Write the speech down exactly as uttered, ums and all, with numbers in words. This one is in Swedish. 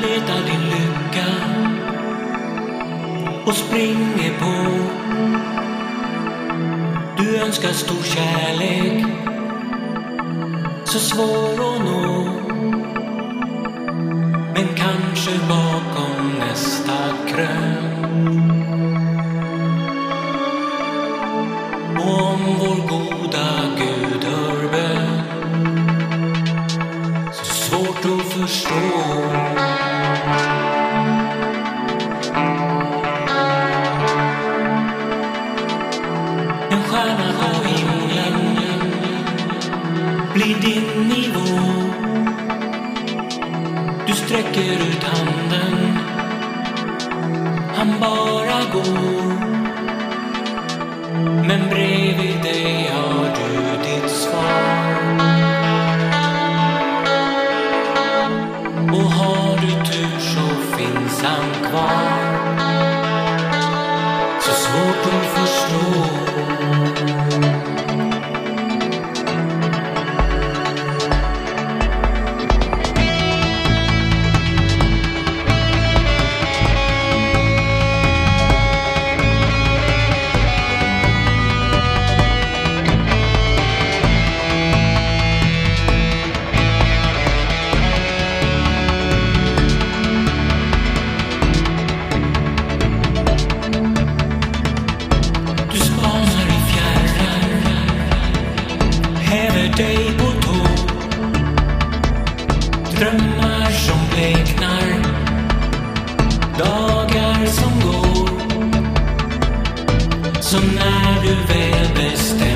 letar din lycka och springer på. Du önskar stor kärlek, så svår att nå, men kanske bakom nästa krön. Och om vår goda Gud hör bön, så svårt att förstå. En stjärna på himlen blir din nivå. Du sträcker ut handen, han bara går. Men bredvid dig har du ditt svar. Och har du tur så finns han kvar. Så svårt att förstå. Dig på tå, drömmar som bleknar, dagar som går. Så när du väl bestämmer